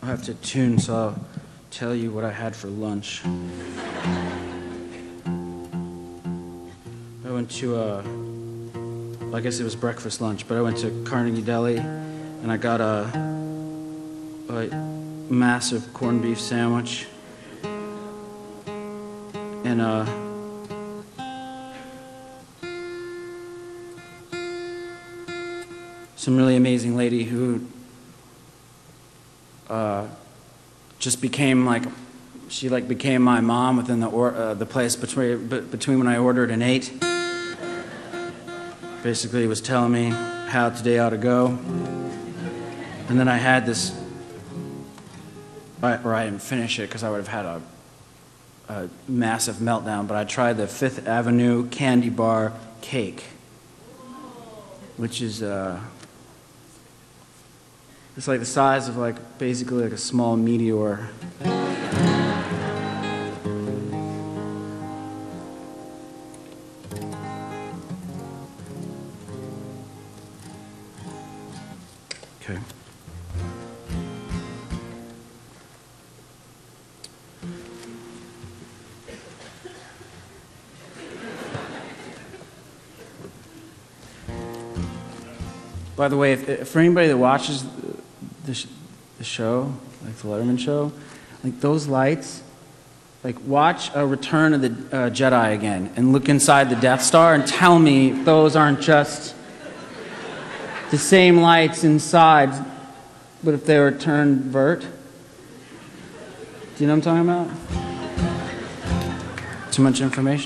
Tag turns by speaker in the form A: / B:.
A: I'll have to tune, so I'll tell you what I had for lunch. I went to, well, I guess it was breakfast lunch, but I went to Carnegie Deli, and I got a massive corned beef sandwich, and some really amazing lady who just became like, she like became my mom within the place between when I ordered and ate. Basically was telling me how today ought to go. And then I had this, or I didn't finish it because I would have had a massive meltdown, but I tried the Fifth Avenue candy bar cake, which is it's like the size of like basically like a small meteor. Okay. By the way, if for anybody that watches the show, like the Letterman show, like those lights, like watch a Return of the Jedi again and look inside the Death Star and tell me if those aren't just the same lights inside, but if they were turned vert. Do you know what I'm talking about? Too much information?